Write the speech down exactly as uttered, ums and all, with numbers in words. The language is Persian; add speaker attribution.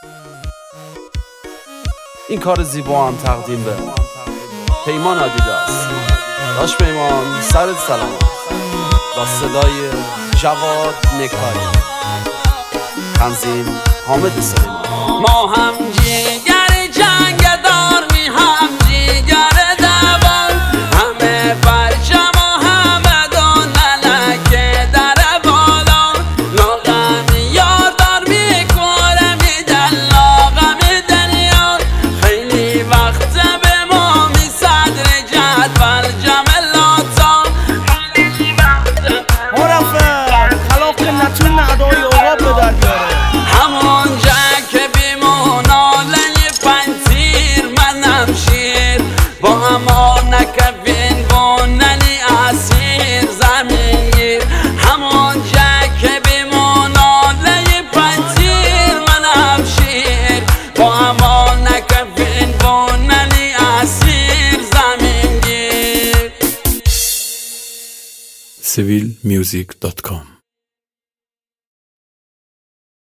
Speaker 1: این کار زیبا هم تقدیم به پیمان آدیداس. داش پیمان سرت سلامت. با صدای جواد نکایی، تنظیم حامد سلیمان.
Speaker 2: ما هم جیگر جنگ دار می هم جیگر دوان، همه پرچم و همه دونلک در بالا. لاغم یار دار می کنه می دل لاغم دنیا، خیلی وقت به ما می صدر جدول جملاتا. خیلی وقت
Speaker 3: مرفع خلاف که نتون ادای عقاب به در بیاره.
Speaker 2: همونجا که بیموناله پنتیر منم شیر، با همانک بینگوننی اسیر زمین گیر. همونجا که بیموناله پنتیر منم شیر، با همانک بینگوننی اسیر زمین گیر.
Speaker 4: سیویل میوزیک دات کام